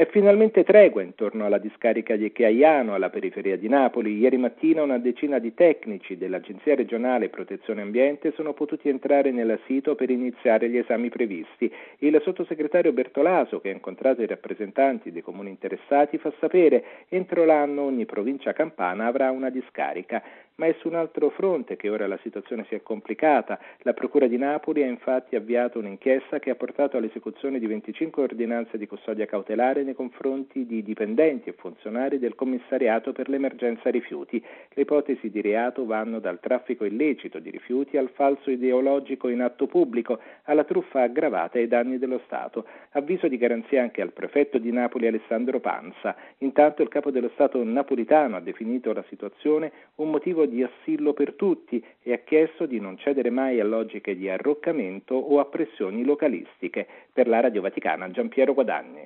È finalmente tregua intorno alla discarica di Chiaiano, alla periferia di Napoli. Ieri mattina una decina di tecnici dell'Agenzia regionale Protezione Ambiente sono potuti entrare nel sito per iniziare gli esami previsti. Il sottosegretario Bertolaso, che ha incontrato i rappresentanti dei comuni interessati, fa sapere che entro l'anno ogni provincia campana avrà una discarica. Ma è su un altro fronte che ora la situazione si è complicata. La Procura di Napoli ha infatti avviato un'inchiesta che ha portato all'esecuzione di 25 ordinanze di custodia cautelare nei confronti di dipendenti e funzionari del commissariato per l'emergenza rifiuti. Le ipotesi di reato vanno dal traffico illecito di rifiuti al falso ideologico in atto pubblico, alla truffa aggravata ai danni dello Stato. Avviso di garanzia anche al prefetto di Napoli Alessandro Pansa. Intanto il capo dello Stato napolitano ha definito la situazione un motivo di assillo per tutti e ha chiesto di non cedere mai a logiche di arroccamento o a pressioni localistiche. Per la Radio Vaticana, Giampiero Guadagni.